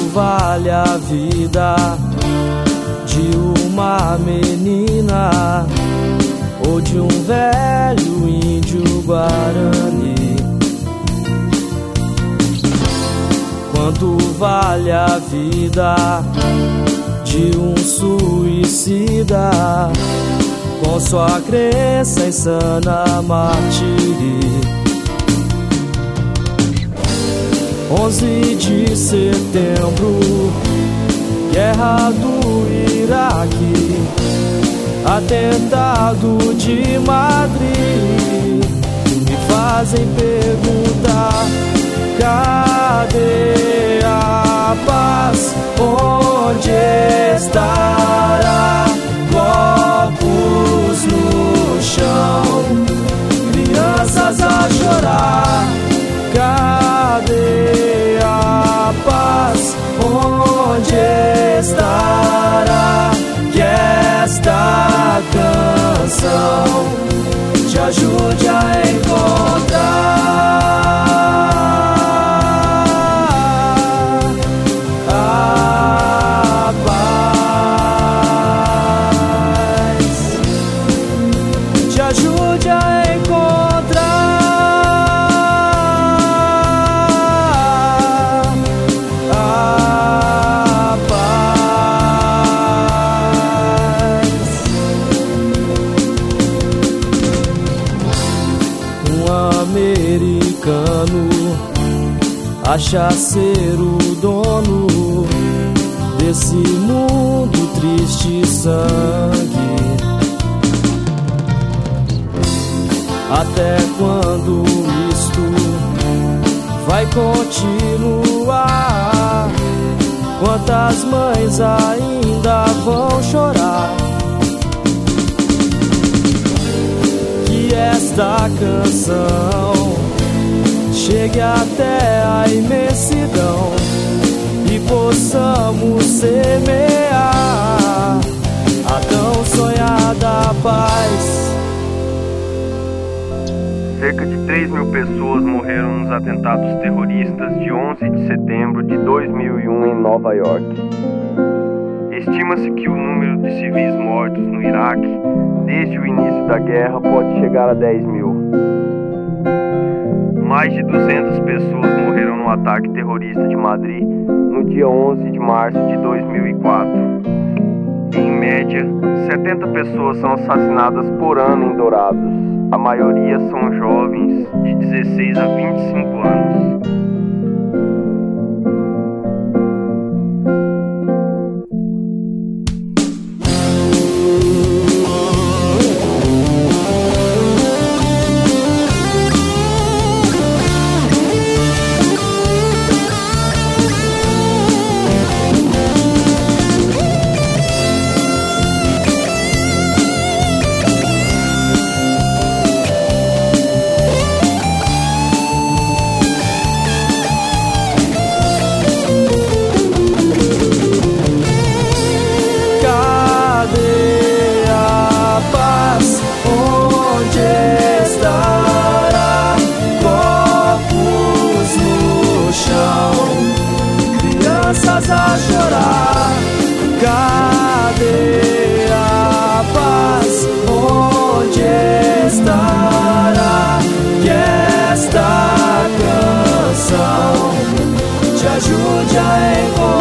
vale a vida de uma menina ou de um velho índio guarani? Quanto vale a vida de um suicida com sua crença insana martíria? 11 de setembro, guerra do Iraque, atentado de Madrid, me fazem perguntar: cadê a paz? Onde estará? Corpos no chão, crianças a chorar. Cadê a paz? Onde estará? Que esta canção te ajude a encontrar a paz. Te ajude a americano acha ser o dono desse mundo triste sangue. Até quando isto vai continuar? Quantas mães ainda vão chorar? Que esta canção chegue até a imensidão e possamos semear a tão sonhada paz. Cerca de 3.000 pessoas morreram nos atentados terroristas de 11 de setembro de 2001 em Nova York. Estima-se que o número de civis mortos no Iraque desde o início da guerra pode chegar a 10.000. Mais de 200 pessoas morreram no ataque terrorista de Madrid no dia 11 de março de 2004. Em média, 70 pessoas são assassinadas por ano em Dourados. A maioria são jovens de 16 a 25 anos. Crianças a chorar. Cadê a paz? Onde estará? Que esta canção te ajude a encontrar